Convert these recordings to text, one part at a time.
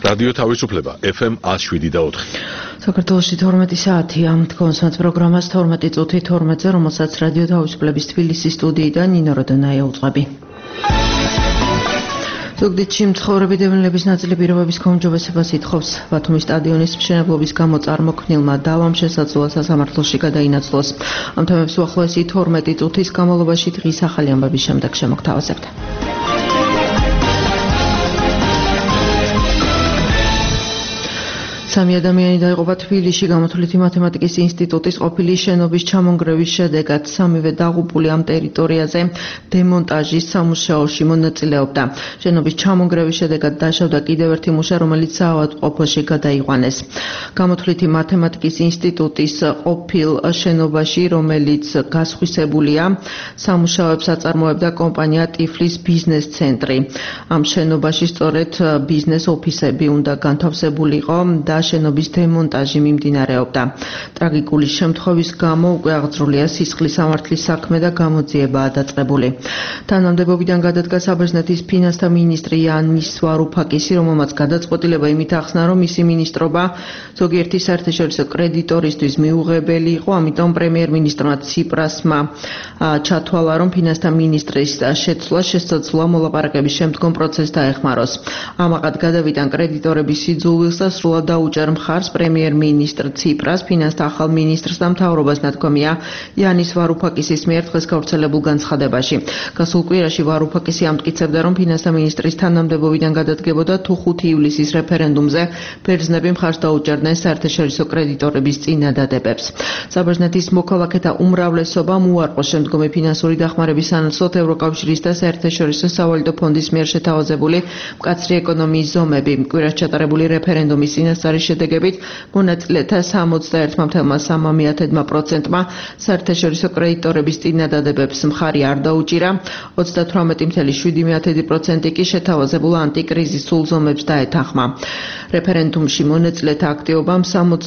რადიო თავისუფლება FM 107.4. საქართველოში 12 საათია. თქვენს პროგრამას 12 წუთი 12-ზე, რომელსაც რადიო თავისუფლების თბილისის სტუდიიდან ნინო როდონაია უწყები. ზუგდიდში მცხოვრები დევნილების ნაწილი პირობების გაუმჯობესებას ითხოვს. ბათუმის სტადიონის მშენებლობის გამო წარმოქმნილმა დავამ შესაძლოა სასამართლოში გადაინაცვლოს. ამ თემებს უახლოესი 12 წუთის განმავლობაში დღის ახალი ამბების შემდეგ შემოგთავაზებთ. სამი ადამიანი დაიღუპა თბილისში გამოთვლითი მათემატიკის ინსტიტუტის ყოფილი შენობის ჩამონგრევის შედეგად. სამივე დაღუპული ამ ტერიტორიაზე დემონტაჟის სამუშაოში მონაწილეობდა. შენობის ჩამონგრევის შედეგად დაშავდა კიდევ ერთი მუშა, რომელიც საავადმყოფოში გადაიყვანეს. გამოთვლითი მათემატიკის ინსტიტუტის ყოფილ შენობაში, რომელიც გასხვისებულია, სამუშაოებს აწარმოებდა კომპანია ტიფლის ბიზნეს ცენტრი. ამ შენობაში სწორედ ბიზნეს ოფისები უნდა განთავსებულიყო და შენობის დემონტაჟი მიმდინარეობდა. ტრაგიკული შემთხვევის გამო უკვე აღძრულია სისხლის სამართლის საქმე და გამოძიებაა დაწყებული. თანამდებობიდან გადადგა საბერძნეთის ფინანსთა მინისტრი იანის ვარუფაკისი, რომელმაც გადაწყვეტილება იმით ახსნა, რომ მისი მინისტრობა ზოგიერთი საერთაშორისო კრედიტორისთვის მიუღებელი იყო, ამიტომ პრემიერ-მინისტრმა ციპრასმა ჩათვალა, რომ ფინანსთა მინისტრის შეცვლა შესაძლოა მოლაპარაკების შემდგომ პროცესს დაეხმაროს. ამაყად გადავიტან კრედიტორების სიძულვილს და სრულად დაუჭერ მხარს პრემიერ-მინისტრ ციპრას, ფინანსთა ახალ მინისტრს და მთავრობას ნათქვამია იანის ვარუფაკისის მიერ დღეს გავრცელებულ განცხადებაში. გასულ კვირაში ვარუფაკისი ამტკიცებდა, რომ ფინანსთა მინისტრის თანამდებობიდან გადადგებოდა თუ 5 ივლისის რეფერენდუმზე ბერძნები მხარს დაუჭერდნენ საერთაშორისო კრედიტორების წინადადებებს. საბერძნეთის მოქალაქეთა უმრავლესობამ უარყოს შემდგომი ფინანსური დახმარების სანაცვლოდ ევროკავშირის და საერთაშორისო სავალუტო ფონდის მიერ შეთავაზებული მკაცრი ეკონომიის ზომები. კვირას ჩატარებული რეფერენდუმის წინასწარი შედეგებით მონაწილეთა 61,3%-მა საერთაშორისო კრედიტორების წინადადებებს მხარი არ დაუჭირა, 38,7% კი შეთავაზებულ ანტიკრიზისულ ზომებს დაეთანხმა. რეფერენდუმში მონაწილეთა აქტივობამ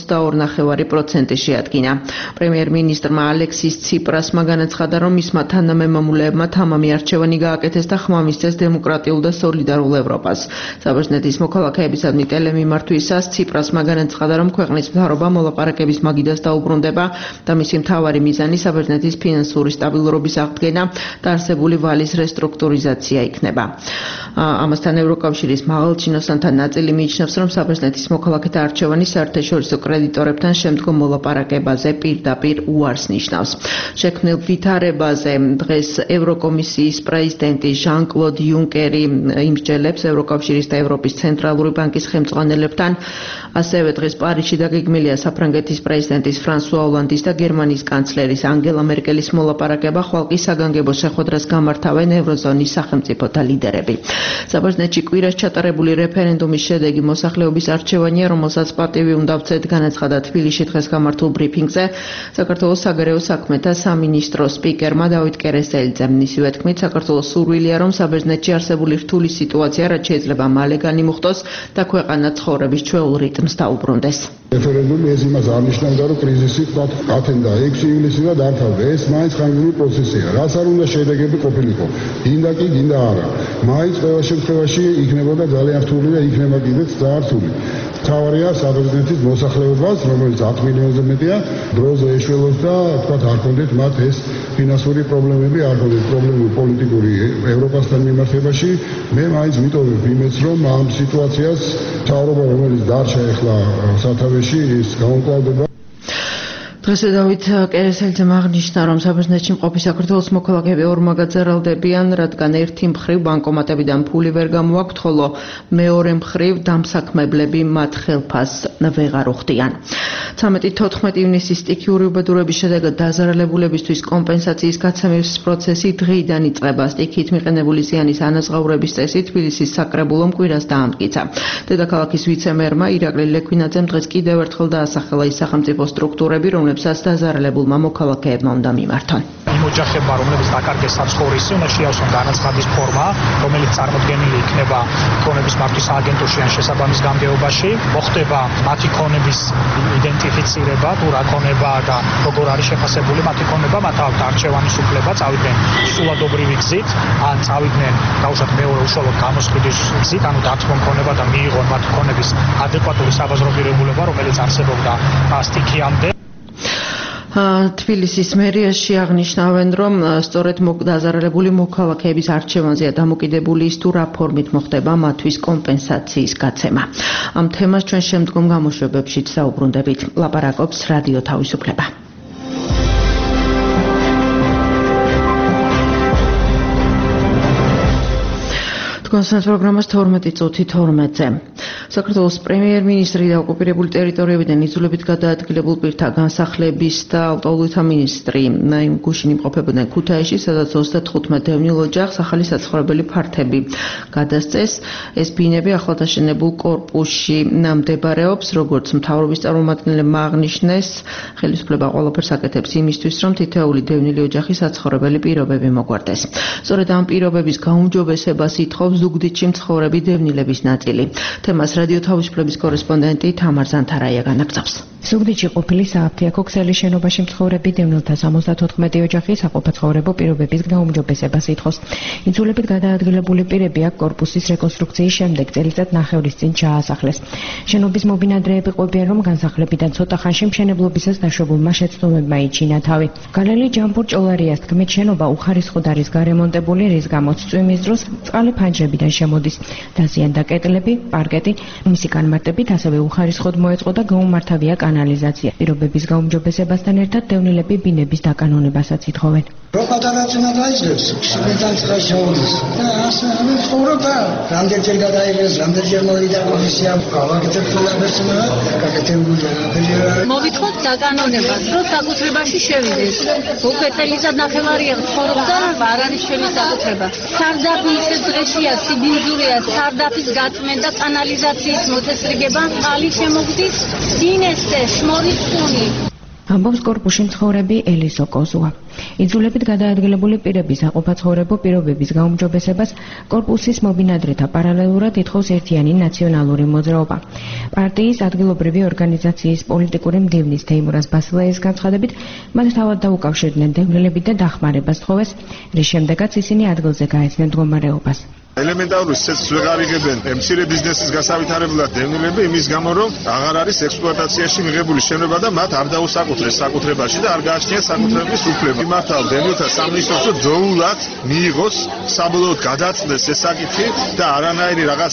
62,9% შეადგინა. პრემიერ-მინისტრმა ალექსის ციპრასმა განაცხადა, რომ მისმა თანამემამულეებმა თამამი არჩევანი გააკეთეს და ხმა მისცეს დემოკრატიულ და სოლიდარულ ევროპას. საბერძნეთის მოქალაქეებისადმი ტელემიმართვისას ციპრასმა განაცხადა, რომ ქვეყნის მთავრობა მოლაპარაკების მაგიდას დაუბრუნდება და მისი მთავარი მიზანი საბერძნეთის ფინანსური სტაბილურობის აღდგენა და არსებული ვალის რესტრუქტურიზაცია იქნება. ამასთან ევროკავშირის მაღალჩინოსანთა ნაწილი მიიჩნევს, რომ საბერძნეთის მოქალაქეთა არჩევანი საერთაშორისო კრედიტორებთან შემდგომ მოლაპარაკებაზე პირდაპირ უარს ნიშნავს. შექმნილ ვითარებაზე დღეს ევროკომისიის პრეზიდენტი ჟან-კლოდ იუნკერი იმსჯელებს ევროკავშირის და ევროპის ცენტრალური ბანკის ხელმძღვანელებთან. ასევე დღეს პარიზში დაგეგმილია საფრანგეთის პრეზიდენტის ფრანსუა ოლანდის და გერმანიის კანცლერის ანგელა მერკელის მოლაპარაკება, ხვალ კი საგანგებო შეხვედრას გამართავენ ევროზონის სახელმწიფოთა ლიდერები. საბერძნეთში კვირას ჩატარებული რეფერენდუმის შედეგი მოსახლეობის არჩევანია, რომელსაც პატივი უნდა ვცეთ, განაცხადა თბილისში დღეს გამართულ ბრიფინგზე საქართველოს საგარეო საქმეთა სამინისტრო სპიკერმა დავით კერესელიძემ. მისივე თქმით, საქართველოს სურვილია, რომ საბერძნეთში არსებული რთული სიტუაცია რაც შეიძლება მალე განიმუხტოს და ქვეყანა ცხოვრების ჩვეულ რიტმს დაუბრუნდეს. რეფერენდუმი ეს იმას არნიშნავდა, რომ კრიზისი ათენდა 6 ივლისში და დამთავრდა. ეს მაინც ხანგრძლივი პროცესია. რაც არ უნდა შედეგები ყოფილიყო. გინდა კი, გინდა არა. მაინც ყველა შემთხვევაში იქნებოდა ძალიან რთული და იქნება კიდეც ძალიან რთული. მთავარია საბერძნეთის მოსახლეობას, რომელიც 10 მილიონზე მეტია, დროზე ეშველოს და თქვათ არ კონდეთ მათ ეს ფინანსური პრობლემები, არ კონდეთ პრობლემები პოლიტიკური ევროპასთან მიმართებაში. მე მაინც მიტოვებ იმედს, რომ ამ სიტუაციას მთავრობა, რომელიც დარჩა ახლა სათავეში, ის გაუმკლავდება. დღეს დავით კერესელიძემ აღნიშნა, რომ საბერძნეთში მყოფი საქართველოს მოქალაქეები ორმაგად ზარალდებიან, რადგან ერთი მხრივ ბანკომატებიდან ფული ვერ გამოაქვთ, ხოლო მეორე მხრივ დამსაქმებლები მათ ხელფას ვეღარ უხდიან. 13-14 ივნისის სტიქიური უბედურების შედეგად დაზარალებულებისთვის კომპენსაციის გაცემის პროცესი დღეიდან იწყება. სტიქით მიყენებული ზიანის ანაზღაურების წესი თბილისის საკრებულომ კვირას დაამტკიცა. დედაქალაქის ვიცე-მერმა ირაკლი ლექვინაძემ დღეს კიდევ ერთხელ დაასახელა ის სახელმწიფო სტრუქტურები, რომლებსაც არჩევნებსაც დაზარალებულმა მოქალაქეებმა უნდა მიმართონ. იმ ოჯახებმა, რომლებიც დაკარგეს საცხოვრისი, უნდა შეავსონ განაცხადის ფორმა, რომელიც წარმოდგენილი იქნება ქონების მართვის აგენტურში ან შესაბამის გამგეობაში, მოხდება მათი ქონების იდენტიფიცირება, თუ რა ქონებაა და როგორ არის შეფასებული მათი ქონება, მათ აქვთ არჩევანის უფლება, წავიდნენ სულადობრივი გზით, ან წავიდნენ დაუშვათ მეორე უშუალოდ გამოსყიდის გზით, ანუ დათმობ ქონება და მიიღონ მათი ქონების ადეკვატური საბაზრო ღირებულება, რომელიც არსებობდა სტიქიამდე. თბილისის მერიაში აღნიშნავენ, რომ სწორედ დაზარალებული მოქალაქეების არჩევანზეა დამოკიდებული ის, თუ რა ფორმით მოხდება მათთვის კომპენსაციის გაცემა. ამ თემას ჩვენ შემდგომ გამოშვებებშიც საუბრუნდებით. ლაპარაკობს რადიო თავისუფლება. კონსერვატულ პროგრამას 12:12-ზე. საქართველოს პრემიერ-მინისტრი და ოკუპირებული ტერიტორიებიდან იძულებით გადაადგილებულ პირთა განსახლების და ალკოჰოლთა მინისტრი ნაიმ გუშინი იმყოფებოდნენ ქუთაისში, სადაც 35 დევნილ ოჯახს ახალი საცხოვრებელი ფართები გადასცეს. ეს ბინები ახლადაშენებულ კორპუსში მდებარეობს, როგორც მთავრობის წარმომადგენლებმა აღნიშნეს, ხელისუფლება ყველაფერს აკეთებს იმისთვის, რომ თითოეული დევნილი ოჯახის საცხოვრებელი პირობები მოგვარდეს. სწორედ ამ პირობების გაუმჯობესებას ითხოვს ზუგდიდში მცხოვრები დევნილების ნაწილი. თემას რადიო თავისუფლების კორესპონდენტი თამარ ზანთარაია განაგრძობს. ზუგდიდში ყოფილი სააფთიაქო ქსელის შენობაში მცხოვრები დევნილთა 74 ოჯახი საყოფაცხოვრებო პირობების გაუმჯობესებას ითხოვს. იძულებით გადაადგილებული პირები აქ კორპუსის რეკონსტრუქციის შემდეგ წელიწად ნახევრის წინ ჩაასახლეს. შენობის მობინადრეები ყვებიან, რომ განსახლებიდან ცოტა ხანში მშენებლობისას დაშვებულმა შეცდომებმა იჩინა თავი. გალელი ჯამბურ ჭოლარიას თქმით, შენობა უხარისხოდ არის გარემონტებული, რის გამოც წვიმის დროს წყალი ფანჯრებიდან შემოდის. დაზიანდა კედლები, პარკეტი, მისი განმარტებით ასევე უხარისხოდ მოეწყო და გაუმართავია კანალიზაცია. პირობების გაუმჯობესებასთან ერთად დევნილები ბინების დაკანონებასაც ითხოვენ. რო პატარაცნა დაიწყებს, შეგეთან ცხადს ჩაუდის და ასე ამი ცხოვრობა. რამდენჯერ გადაიღეს, რამდენჯერ მოვიდა კომისია, გავაკეთებ თვალებსმა, გაკეთებულია რაფერია. მოვითხოვთ დაკანონებას, რომ საკუთრებაში შევიდეს. უკვე წელიწად ნახევარია ცხოვრობს და არ არის ჩვენი საკუთრება. სარდაფი ისეთ დღეშია, სიბინძურია, სარდაფის გაწმენდა, კანალიზაციის მოწესრიგება, წყალი შემოგდის, სინესტე, შმორის ხუნი. ამბობს კორპუსში მცხოვრები ელისო კოზუა. იძულებით გადაადგილებული პირების საყოფაცხოვრებო პირობების გაუმჯობესებას კორპუსის მობინადრეთა პარალელურად ითხოვს ერთიანი ნაციონალური მოძრაობა. პარტიის ადგილობრივი ორგანიზაციის პოლიტიკური მდივნის თეიმურაზ ბასილაის განცხადებით, მათ თავად დაუკავშირდნენ დევნილები და დახმარებას თხოვეს, რის შემდეგაც ისინი ადგილზე გაეცნენ მდგომარეობას. ელემენტარული სეცს ვეღარ იღებენ მცირე ბიზნესის გასავითარებლად დევნილები იმის გამო, რომ აღარ არის ექსპლუატაციაში მიღებული შენობა და მათ არ დაუსაკუთრეს საკუთრებაში და არ გააჩნიათ საკუთრების უფლება. იმართავ დევნილთა სამინისტროს, რომ დროულად მიიღოს, საბოლოოდ გადაწყვეტეს ეს საკითხი და არანაირი რაღაც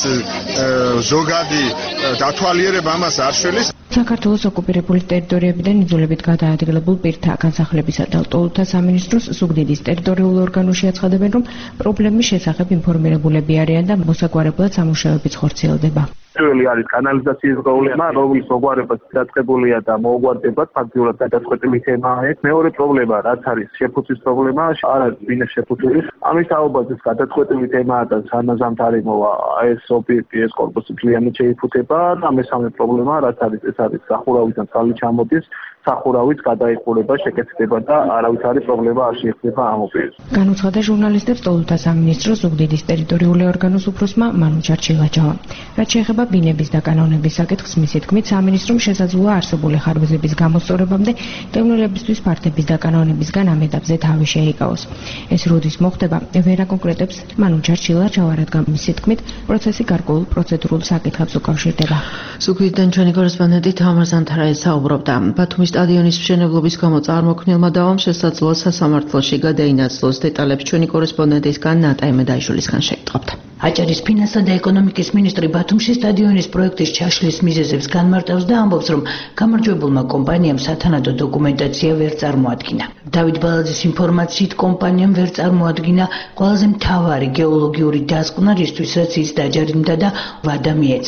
ზოგადი დათვალიერება ამას არ შველის. საქართველოს ოკუპირებული ტერიტორიებიდან იძულებით გადაადგილებულ პირთა განსახლებისა და ალკოჰოლთა სამინისტროს ზუგდიდის ტერიტორიულ ორგანოში აცხადებენ, რომ პრობლემის შესახებ ინფორმირებულები არიან და მოსაგვარებლად სამუშაოებიც ხორციელდება. პირველი არის კანალიზაციის პრობლემა, რომლის მოგვარებაც დაწყებულია და მოგვარდებათ ფაქტიურად გადაწყვეტილი თემაა ეს. მეორე პრობლემა, რაც არის შეფუცის პრობლემა, არ არის ბინას შეფუცული. ამის თაობაზეც გადაწყვეტილი თემაა და სანაზამთ არ იმოვა ეს ობიექტი, ეს კორპუსი ძალიანაც შეიფუთება და მესამე პრობლემა, რაც არის ეს არის სახურავიდან წყალი ჩამოდის, სახურავიც გადაიყურება, შეკეთდება და არავითარი პრობლემა არ შეეხება ამ ობიექტს. განუცხადა ჟურნალისტებს ტოლთა სამინისტროს ზუგდიდის ტერიტორიული ორგანოს უფროსმა მანუჩარ ჩილაჯავამ. რაც შეეხება ბინების დაკანონების საკითხს, მისი თქმით, სამინისტრომ შესაძლოა არსებული ხარვეზების გამოსწორებამდე დევნილებისთვის ფართების დაკანონებისგან ამ ეტაპზე თავი შეიკავოს. ეს როდის მოხდება, ვერ აკონკრეტებს მანუჩარ ჩილაჯავა, რადგან მისი თქმით, პროცესი გარკვეულ პროცედურულ საკითხებს უკავშირდება. ზუგდიდიდან ჩვენი კორესპონდენტი თამარ ზანთარაია საუბრობდა. ბათუმის სტადიონის მშენებლობის გამო წარმოქმნილმა დავამ შესაძლოა სასამართლოში გადაინაცვლოს. დეტალებს ჩვენი კორესპონდენტისგან ნატა მედაიშვილისგან შევტყობთ. აჭარის ფინანსთა და ეკონომიკის მინისტრი ბათუმში სტადიონის პროექტის ჩაშლის მიზეზებს განმარტავს და ამბობს, რომ გამარჯვებულმა კომპანიამ სათანადო დოკუმენტაცია ვერ წარმოადგინა. დავით ბალაძის ინფორმაციით, კომპანიამ ვერ წარმოადგინა ყველაზე მთავარი გეოლოგიური დასკვნა, რისთვისაც ის დაჯერიმდა და ვადა მიეცა.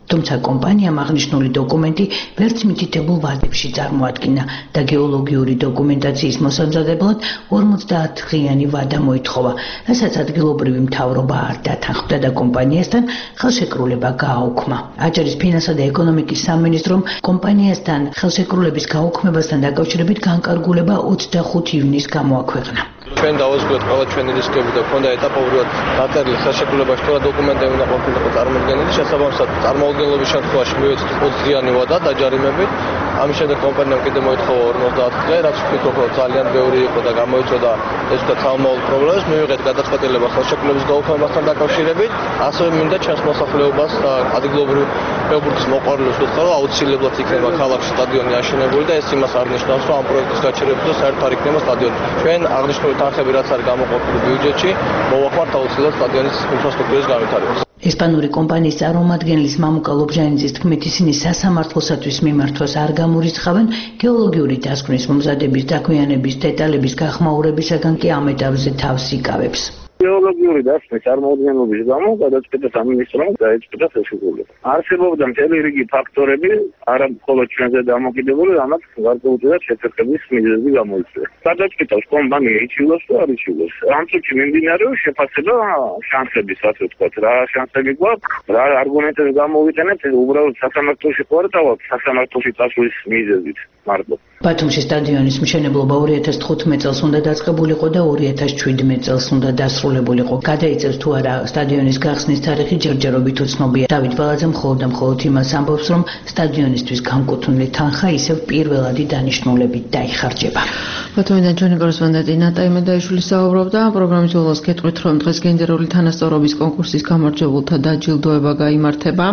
თუმცა კომპანიამ აღნიშნული დოკუმენტი ვერც მითითებულ ვადებში წარმოადგინა და გეოლოგიური დოკუმენტაციის მოსამზადებლად 50 დღიანი ვადა მოითხოვა, რასაც ადგილობრივი მთავრობა არ დათანხმდა და კომპანიასთან ხელშეკრულება გააუქმა. აჭარის ფინანსა და ეკონომიკის სამინისტრომ კომპანიასთან ხელშეკრულების გაუქმებასთან დაკავშირებით განკარგულება 25 ივნისს გამოაქვეყნა. ჩვენ დავაზღვიოთ ყველა ჩვენი რისკები და ქონდა ეტაპობრივად დაწერილი ხელშეკრულებაში თუ რა დოკუმენტები უნდა ყოფილიყო წარმოდგენილი, შესაბამისად წარმოუდგენლობის შემთხვევაში მივეცეთ 20 დღიანი ვადა დაჯარიმებით. ამის შემდეგ კომპანიამ კიდევ მოითხოვა 50 დღე, რაც ვფიქრობ რომ ძალიან ბევრი იყო და გამოიწვია ეს და თავმოყრ პრობლემას. მივიღეთ გადაწყვეტილება ხელშეკრულების გაუქმებასთან დაკავშირებით. ასევე მინდა ჩვენს მოსახლეობას და ადგილობრივ ფეხბურთის მოყვარულებს ვუთხრა, რომ აუცილებლად იქნება ქალაქში სტადიონი აშენებული და ეს იმას არ ნიშნავს, რომ ამ პროექტის გაჩერებისას საერთოდ არ იქნება სტადიონი. ჩვენ აღნიშნული თანხები რაც არის გამოყოფილი ბიუჯეტში, მოვახმართ აუცილებლად სტადიონის ინფრასტრუქტურის განვითარებას. ესპანური კომპანიის წარმომადგენლის მამუკა ლობჟანიძის თქმით, ისინი სასამართლოსათვის მიმართვას არ გამორიცხავენ, გეოლოგიური დასკვნის მომზადების დაგვიანების დეტალების გახმაურებისაგან კი ამ ეტაპზე თავს იკავებს. გეოლოგიური დასკვნის წარმოუდგენლობის გამო გადაწყვეტა სამინისტრომ დაეწყვეტა ხელშეკრულება. არსებობდა მთელი რიგი ფაქტორები, არა მხოლოდ ჩვენზე დამოკიდებული, რამაც გარკვეულწილად შეთანხმების მიზეზი გამოიწვია. გადაწყვეტავს კომპანია იჩილოს თუ არ იჩილოს. ამ წუთში მიმდინარეობს შეფასება შანსების, ასე ვთქვათ, რა შანსები გვაქვს, რა არგუმენტები გამოვიყენებთ, უბრალოდ სასამართლოში ყურთავთ, სასამართლოში წასვლის მიზეზით მარტო. ბათუმში სტადიონის მშენებლობა 2015 წელს უნდა დაწყებულიყო და 2017 წელს უნდა დასრულებულიყო. გადაიწევს თუ არა სტადიონის გახსნის თარიღი ჯერჯერობით უცნობია. დავით ბალაძე მხოლოდ იმას ამბობს, რომ სტადიონისთვის განკუთვნილი თანხა ისევ პირველადი დანიშნულებით დაიხარჯება. ბათუმიდან ჩვენი კორესპონდენტი ნატა იმედაიშვილი საუბრობდა. პროგრამის ბოლოს გეტყვით, რომ დღეს გენდერული თანასწორობის კონკურსის გამარჯვებულთა დაჯილდოება გაიმართება.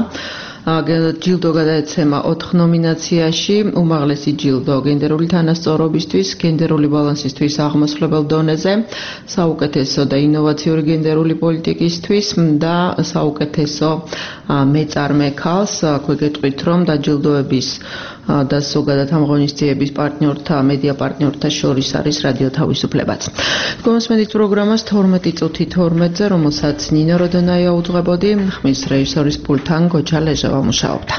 ჯილდო გადაეცემა 4 ნომინაციაში. უმაღლესი ჯილდო გენდერული თანასწორობისთვის, გენდერული ბალანსისთვის აღმასვლებელ დონეზე, საუკეთესო და ინოვაციური გენდერული პოლიტიკისთვის და საუკეთესო მეწარმე ქალს. აქვე გეტყვით, რომ დაჯილდოების და ზოგადად ამ ღონისძიების პარტნიორთა, მედია პარტნიორთა შორის არის რადიო თავისუფლებაც. გომოსმენით პროგრამას 12 წუთი 12-ზე, რომელსაც ნინო როდონაია უძღვებოდი, ხმის რეჟისორის პულტთან გოჩა ლეჟევა მუშაობდა.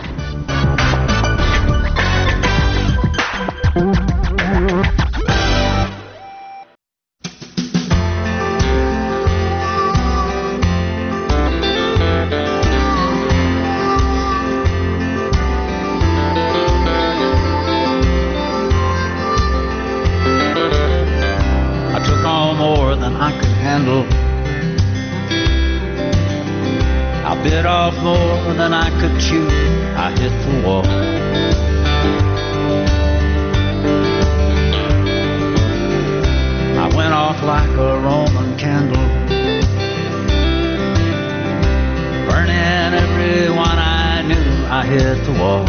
Bit off more than I could chew. I hit the wall. I went off like a Roman candle, burning everyone I knew. I hit the wall.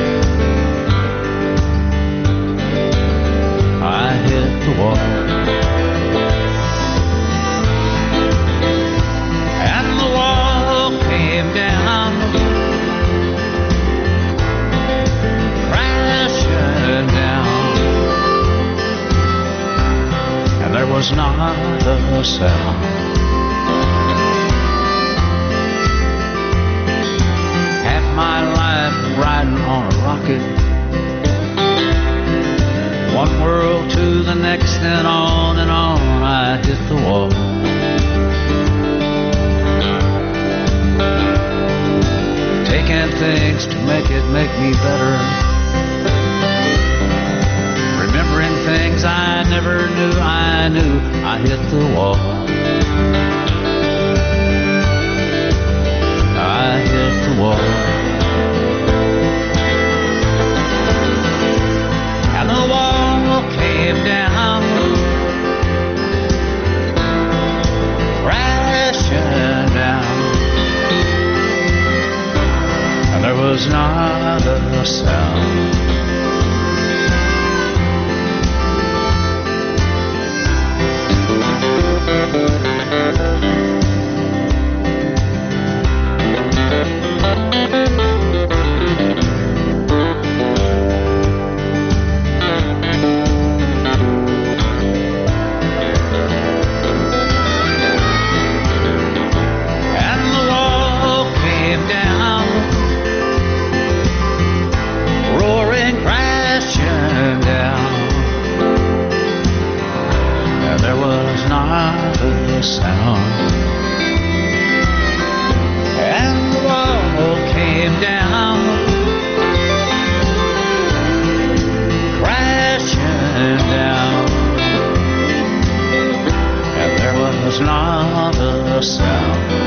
I hit the wall. Down, crashing down, and there was not a sound. Half my life riding on a rocket, one world to the next, and on I hit the wall. Taking things to make me better, remembering things I never knew I hit the wall. I hit the wall. And the wall came down, crashing down. There was not a sound. And the wall came down, the sound. And the world came down, crashing down, and there was not a sound.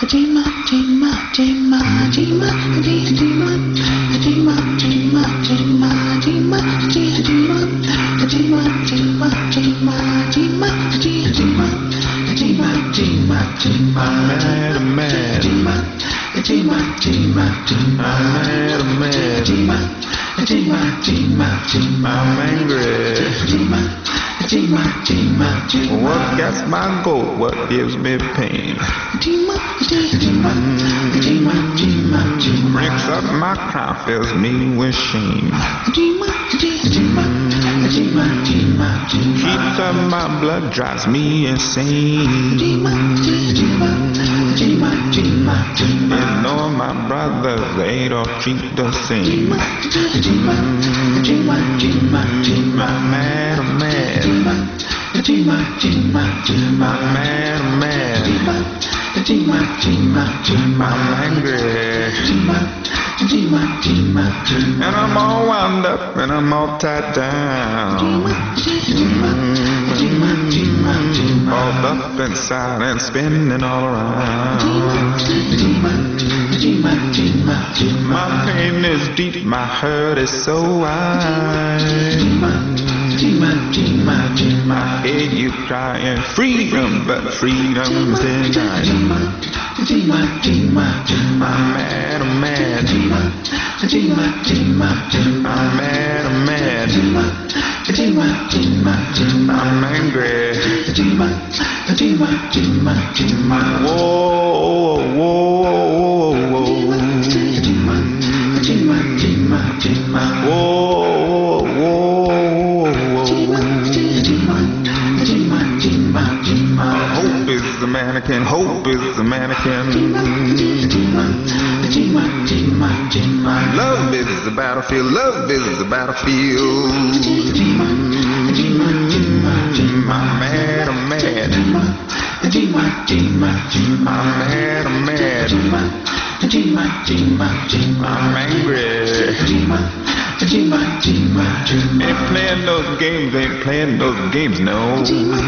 I'm angry. What gets my goat? What gives me pain? Breaks up my crown, fills me with shame. Heats up my blood, drives me insane. And all my brothers, they don't treat the same. I'm mad, I'm mad. I'm mad, I'm mad. I'm angry. And I'm all wound up and I'm all tied down. Balled up inside and spinning all around. My pain is deep, my hurt is so wide. I hear you crying freedom, but freedom's denied. I'm mad, I'm mad. I'm mad, I'm mad. I'm angry. Whoa, whoa, whoa, whoa. Whoa, whoa, hope is the mannequin, hope is the mannequin. Love is the battlefield, love is the battlefield. I'm mad, I'm mad. I'm mad, I'm mad. I'm angry. Ain't playing those games, ain't playing those games, no.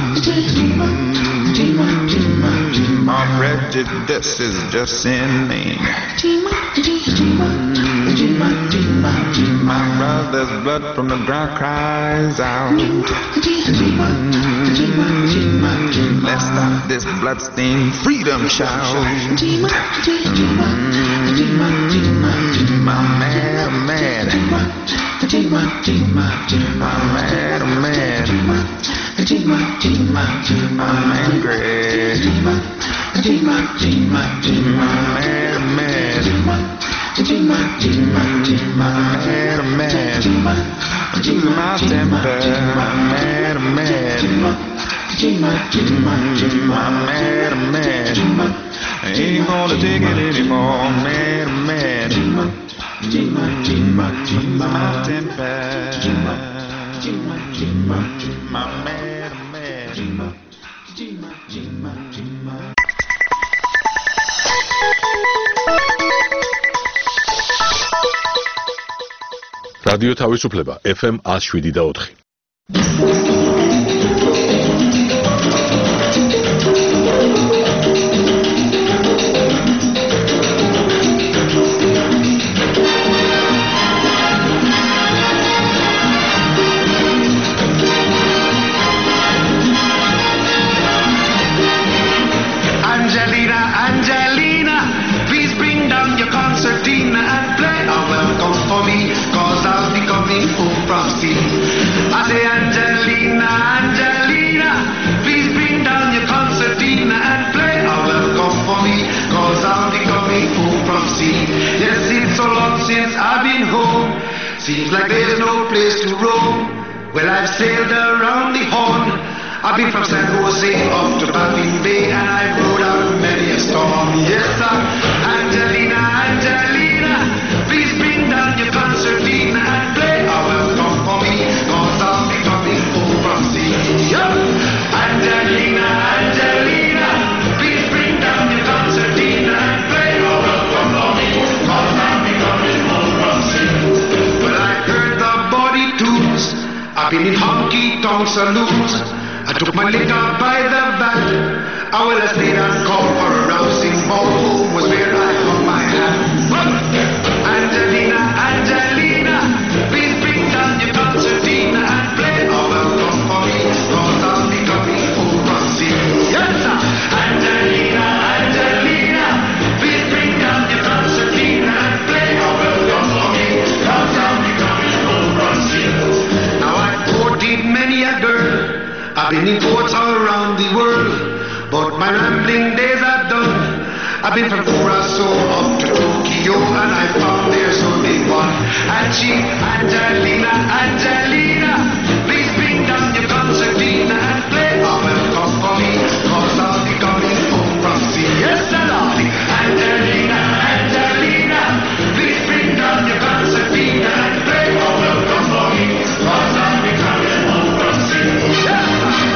My prejudice is just inane. My brother's blood from the ground cries out. Let's stop this bloodstained freedom shout. I'm mad, I'm mad. I'm mad, I'm mad. I'm angry. I'm mad, I'm mad. I'm mad, I'm mad. I'm losing my temper. I'm mad, I'm mad. I'm mad, I'm mad. I ain't gonna take it anymore. I'm mad, I'm mad. I'm losing my temper. I'm mad, I'm mad. რადიო თავისუფლება FM 107.4. Angelina, Angelina, please bring down your concertina and play a welcome for me, 'cause I'll be coming home from sea. I say, Angelina, Angelina, please bring down your concertina and play a welcome for me, 'cause I'll be coming home from sea. Yes, it's so long since I've been home, seems like there's no place to roam. Well, I've sailed around the Horn, I've been from San Jose off to Baffin Bay, and I've rode out many a storm. Yes, sir. Angelina, Angelina, please bring down your concertina and play a welcome for me, 'cause I'll be coming home from sea. Yep. Angelina, Angelina, please bring down your concertina and play a welcome for me, 'cause I'll be coming home from sea. Well, I heard the body tunes, I've been in honky-tonk saloons, I took my liquor by the vat, I will have stayed and called for a rousing small home was where I hung my hat. Angelina, Angelina, please bring down your concertina and play a welcome for me, cause I'll be coming home from sea. Yes, sir. Angelina, Angelina, please bring down your concertina and play a welcome for me, cause I'll be coming home from sea. Now I've courted many a girl, I've been in courts all around the world, but my rambling days are done. I've been from Curacao up to Tokyo, and I found there's only one. And she, Angelina, Angelina, please bring down your concertina and play a welcome for me, cause I'll be coming home from sea. Yes, Lordy. Angelina, Angelina, please bring down your concertina and play a welcome for me, cause I'll be coming home from sea. Yes,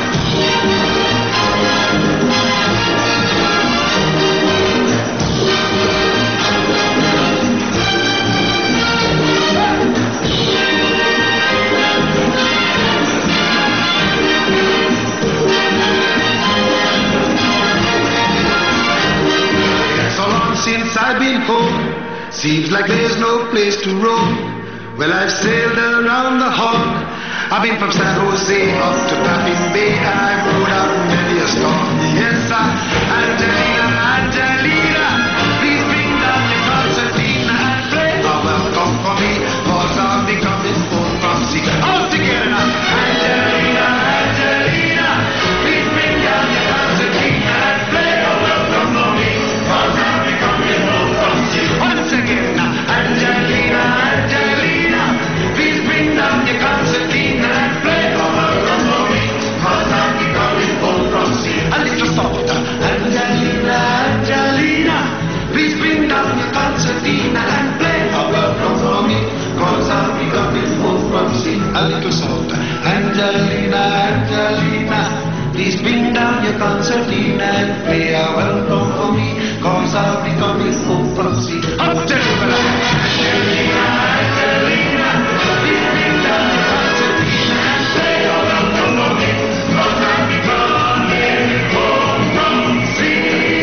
since I've been home, seems like there's no place to roam. Well, I've sailed around the horn. I've been from San Jose up to Baffin Bay, and I've rode out many a storm. Yes, sir. Angelina, Angelina, please bring down your concertina and play a welcome for me, cause I'll be coming home from sea. All together now. Angelina, Angelina, please bring down your concertina and play a welcome for me, cause I'll be coming home from sea. Once again now. Angelina, Angelina, please bring down your concertina and play a welcome for me, cause I'll be coming home from sea. A little softer. Angelina, Angelina, please bring down your concertina and play a welcome for me, cause I'll be coming home from sea. A little softer. Angelina, Angelina, please bring down your concertina and play a welcome for me, cause I'll be coming home from sea. Up to Angelina, Angelina, please bring down your concertina and play a welcome for me, cause I'll be coming home from sea.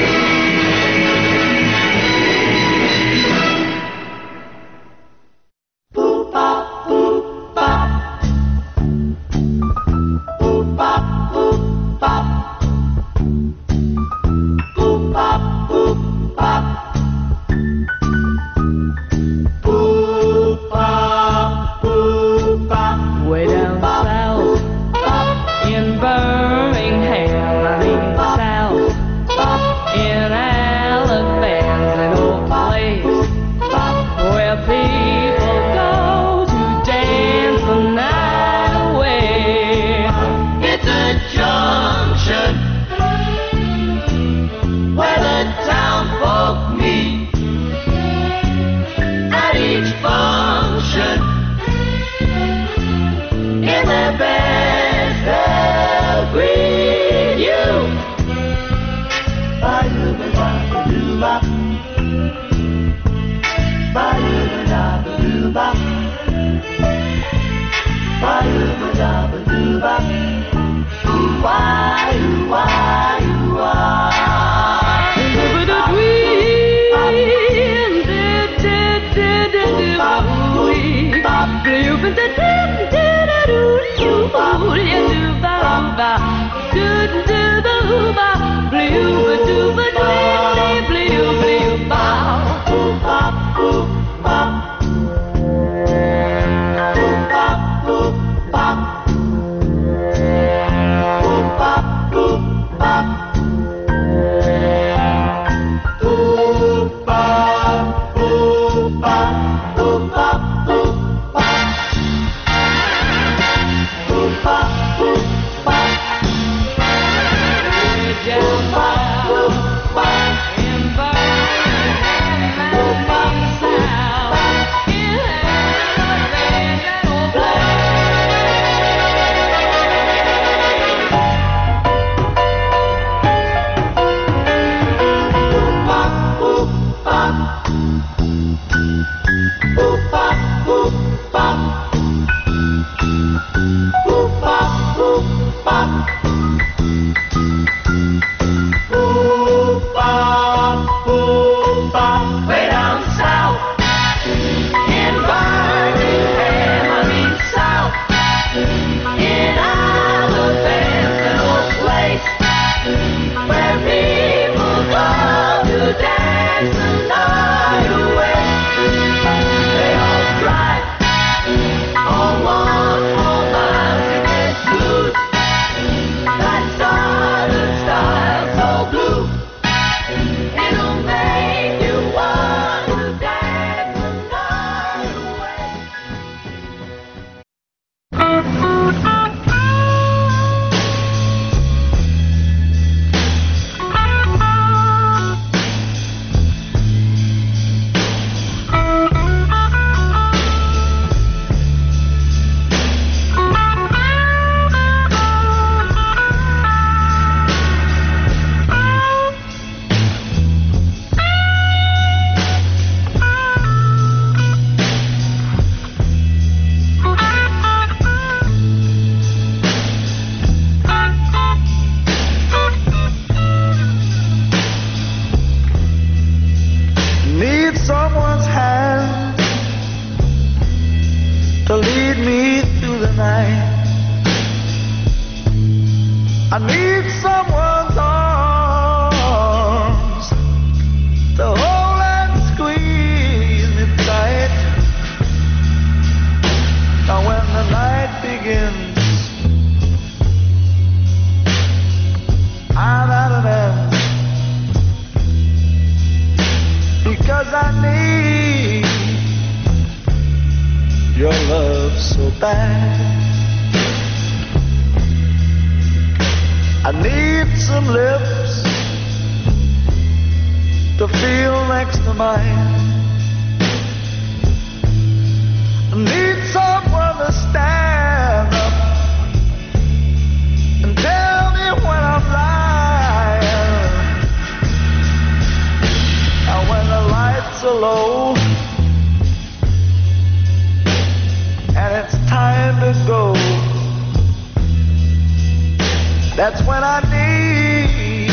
Boop, bop, boop, bop. Boop, bop, boop, bop. Boop, bop, boop, bop. Boop, bop, boop, bop. Way down south in Birmingham, I mean south in Alabama, an old place where people go to dance the night away. It's a junction where the town folk meet at each function. In their best they'll greet you. Ba-doo-ba-da-ba-doo-ba. Ba-doo-ba-da-ba-doo-ba. Ba-doo-ba-da-ba-doo-ba. Ooh-wah, ooh-wah, ooh-wah. dance the night away. They all drive on 1 miles to get blue. That southern style so blue, it'll make you want to dance the night away. Need someone's hand to lead me through the night. I need someone's arms to hold and squeeze me tight. Now when the night begins, I'm at an end. Because I need your love so bad. I need some lips to feel next to mine. I need someone to stand up and tell me when I'm lying. And when the lights are low and it's time to go, that's when I need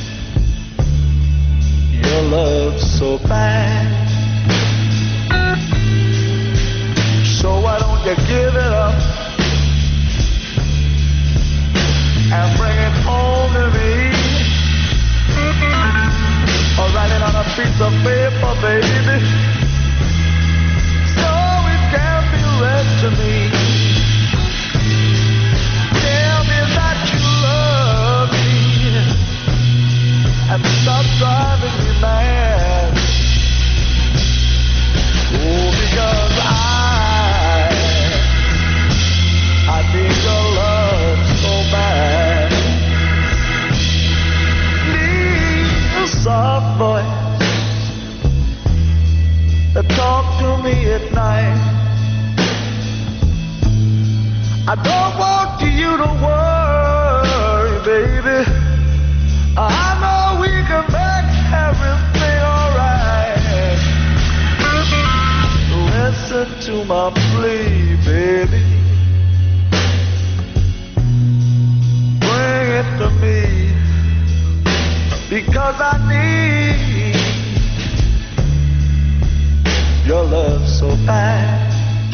your love so bad. So why don't you give it up and bring it home to me? Or write it on a piece of paper, baby, so it can be read to me. Tell me that you love me and stop driving me mad. Oh, because I need your love so bad. Soft voice that talk to me at night. I don't want you to worry, baby. I know we can make everything alright. Listen to my plea, baby. Bring it to me. Because I need your love so bad.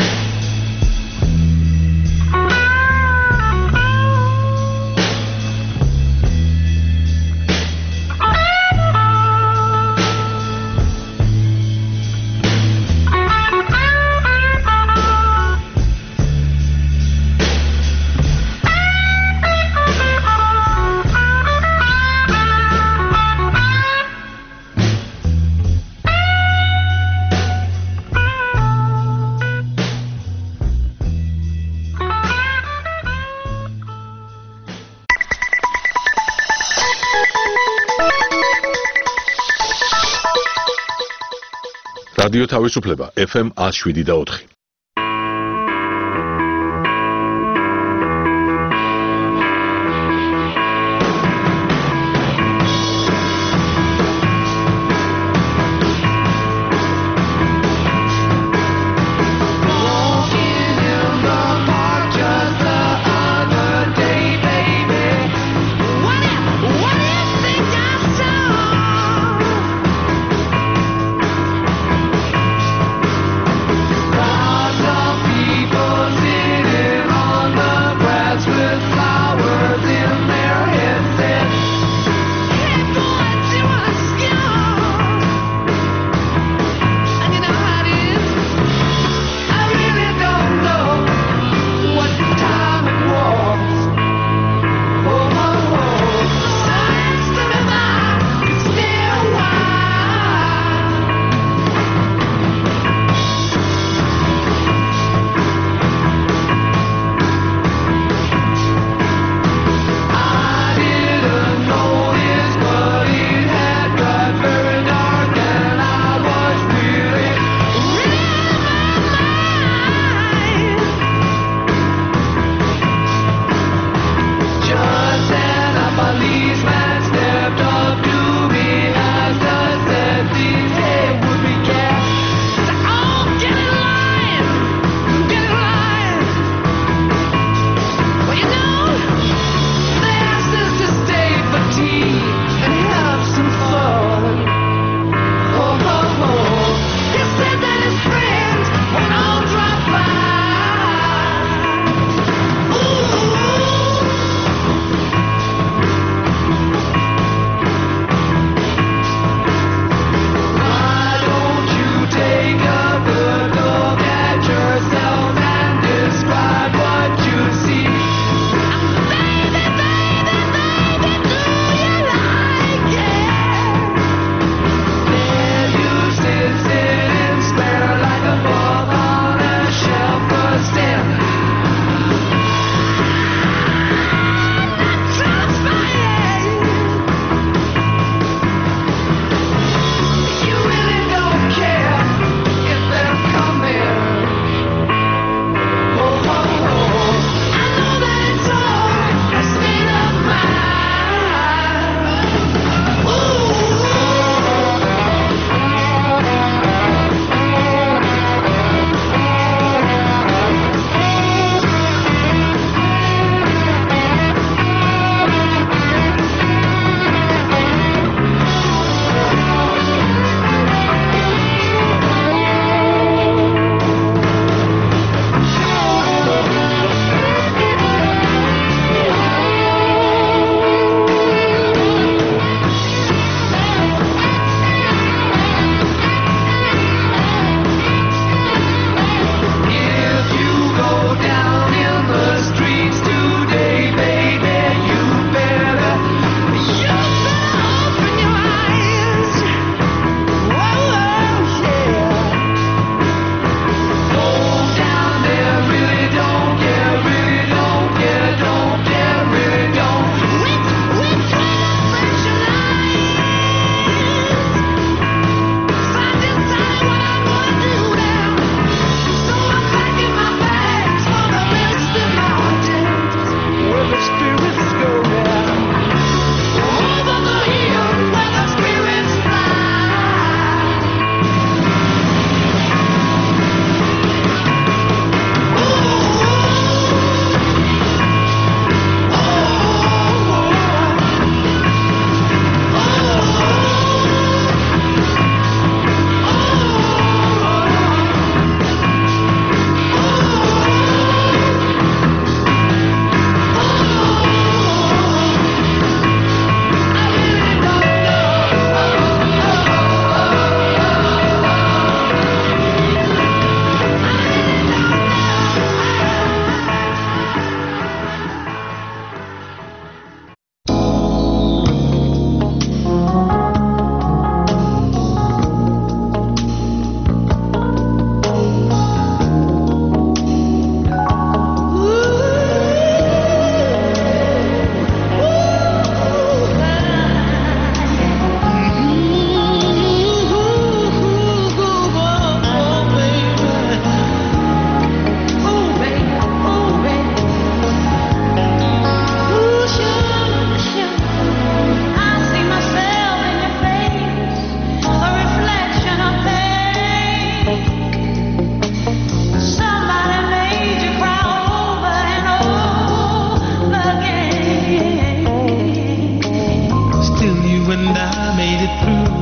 რადიო თავისუფლება FM 107.4. Wow.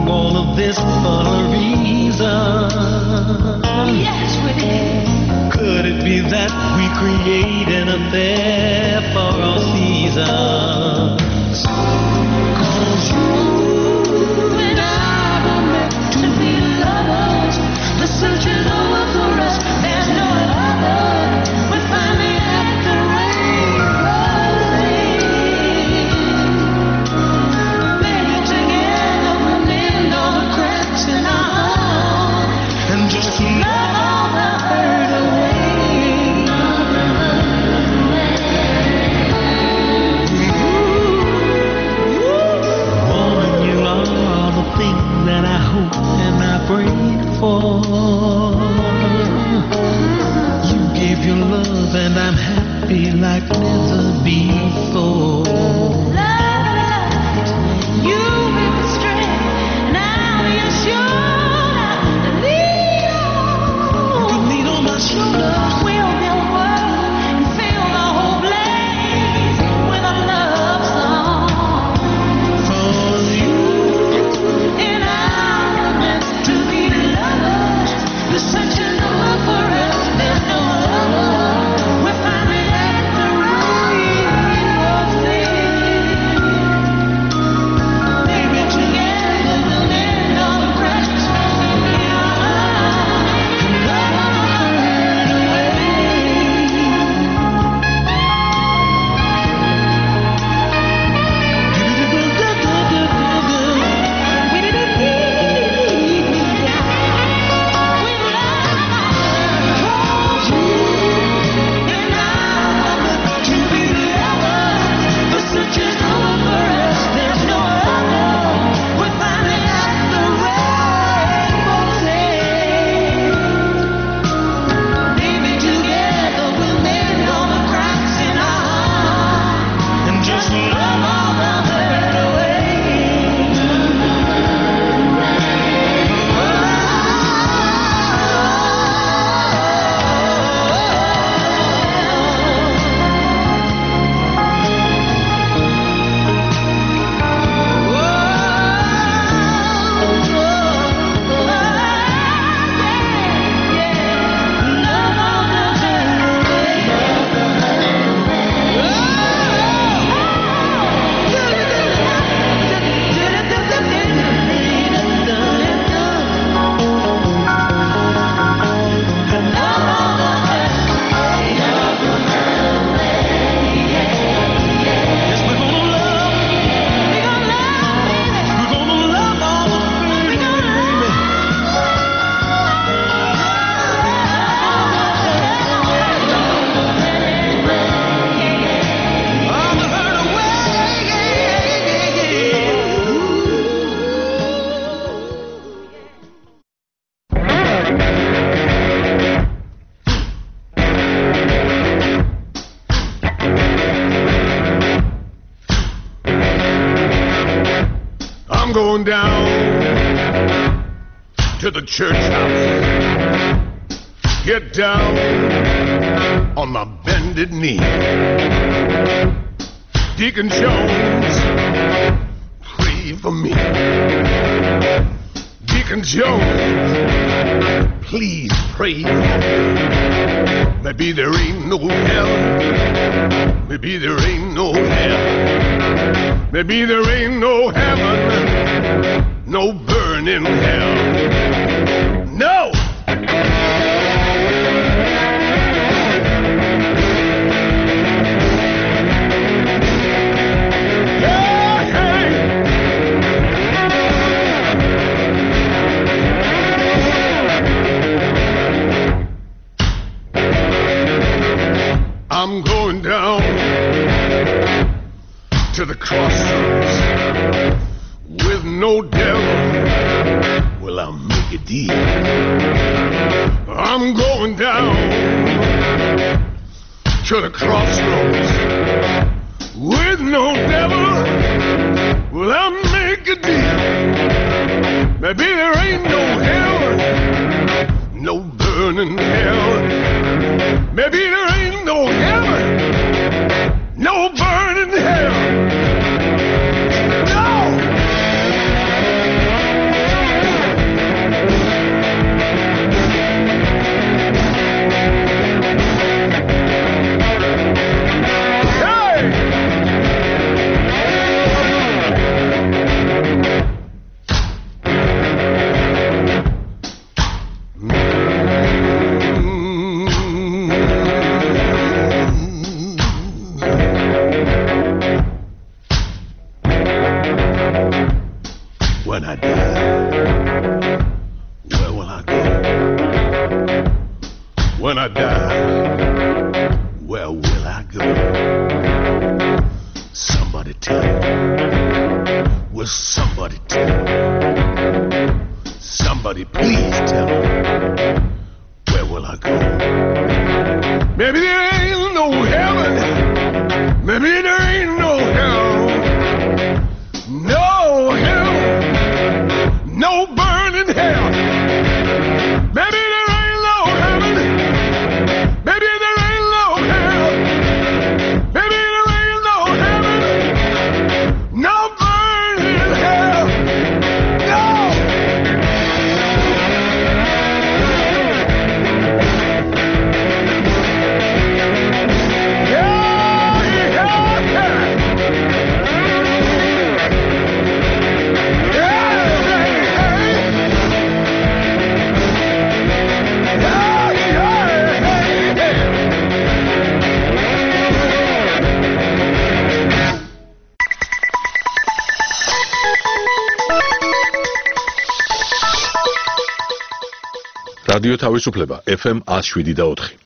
all of this for a reason. Yes, we did. Could it be that we create an affair for all seasons? 'Cause you and I were meant to be lovers. The search is over for us. There's no other. We're finally at the rainbow's end. Maybe together we'll mend all the cracks in our heart and just love all the hurt away. Woman, you are the thing that I hope and I pray for. You gave your love and I'm happy like never before. You with the strength, now you're sure to lean on. You can lean on my shoulder. We'll build a world and fill the whole place with a love song. For you and I are meant to be lovers. The search is over for us. There's no other. We're finally at the rainbow's end. Maybe together we'll mend all the cracks in our heart and love all the hurt away. and just Love all the hurt away. I'm going down to the church house. Get down on my bended knee. Deacon Jones, pray for me. Deacon Jones, please pray for me. Maybe there ain't no hell. Maybe there ain't no hell. Maybe there ain't no heaven. No burning hell. No! I'm going down to the crossroads with no devil. Well, I'll make a deal. I'm going down to the crossroads with no devil. Well, I'll make a deal. Maybe there ain't no hell, no burning hell. Maybe there ain't no heaven, no burning hell. No! Where will I go? When I die, where will I go? Somebody tell me. Will somebody tell me? Somebody please tell me. Where will I go? Maybe there ain't no heaven. Maybe there ain't no hell. No hell. No burning hell. Maybe there ain't no heaven. Maybe there ain't no hell. Maybe there ain't no heaven. No burning hell. No. რადიო თავისუფლება FM 107.4.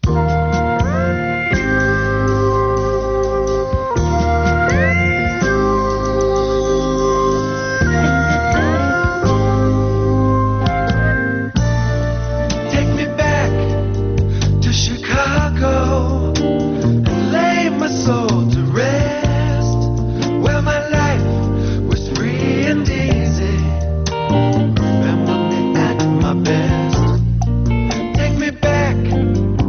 Take me back to Chicago and lay my soul to rest, where my life was free and easy. Remember me at my best. Take me back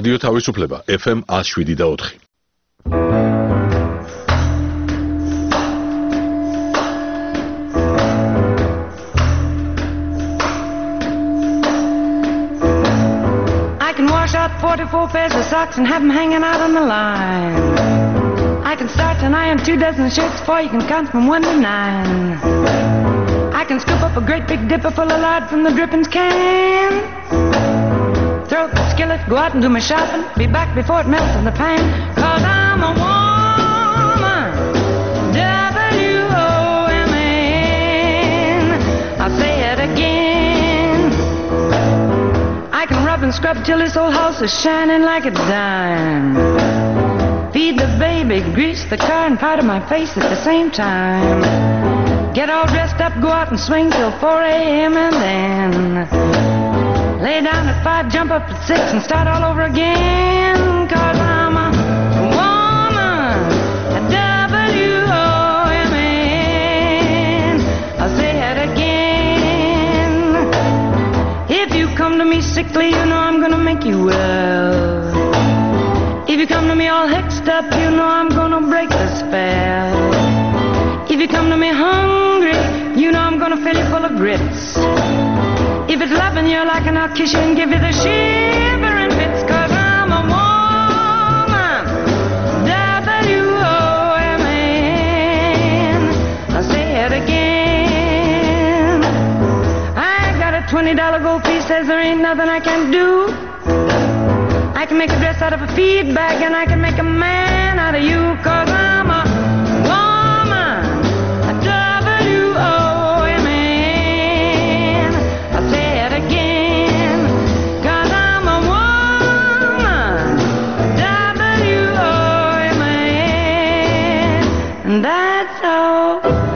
რადიო თავისუფლება FM 107.4. I can wash out 44 pairs of socks and have them hanging out on the line. I can start and iron 24 shirts before you can count from 1 to 9. I can scoop up a great big dipper full of lard from the drippings can. Throw up the skillet, go out and do my shopping, be back before it melts in the pan. 'Cause I'm a woman, W-O-M-A-N. I'll say it again. I can rub and scrub till this old house is shining like a dime. Feed the baby, grease the car, and powder my face at the same time. Get all dressed up, go out and swing till 4 a.m. and then lay down at 5, jump up at 6, and start all over again. 'Cause I'm a woman, a W-O-M-A-N. I'll say it again. If you come to me sickly, you know I'm gonna make you well. If you come to me all hexed up, you know I'm gonna break the spell. If you come to me hungry, you know I'm gonna fill you full of grits. If it's loving you like an I'll kiss you and give you the shivering fits. 'Cause I'm a woman, W-O-M-A-N. I'll say it again. I got a $20 gold piece, says there ain't nothing I can't do. I can make a dress out of a feed bag, and I can make a man out of you. 'Cause I'm a woman, a W-O-M-A-N. I'll say it again. 'Cause I'm a woman, W-O-M-A-N. And that's all.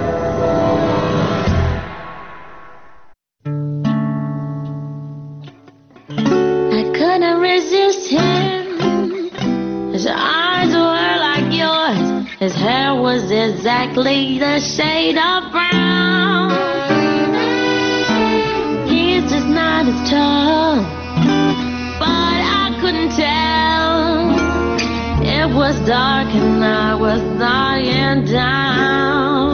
I couldn't resist him. His eyes were like yours. His hair was exactly the shade of brown. He's just not as tall, but I couldn't tell. It was dark and I was lying down.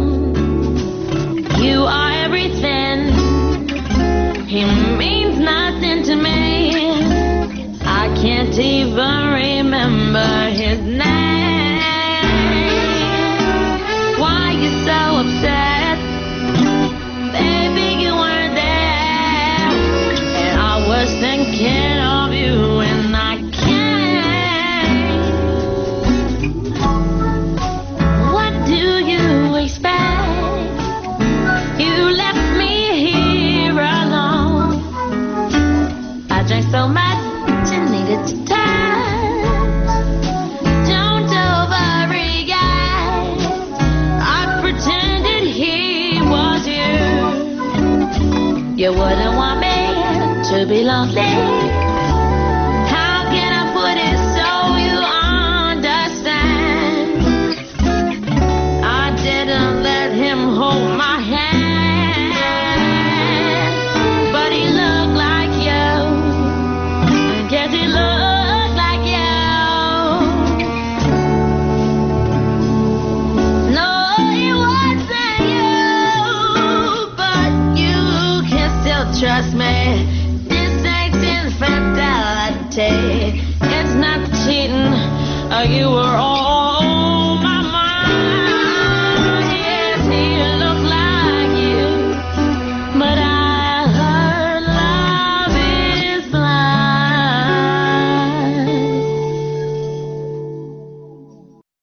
You are everything. He means nothing to me. I can't even remember his name. Why you so upset? Baby, you weren't there. And I was thinking of you and I can't. What do you expect? You left me here alone. I drank so much you needed to touch. Don't overreact. I pretended he was you. You wouldn't want me to be lonely.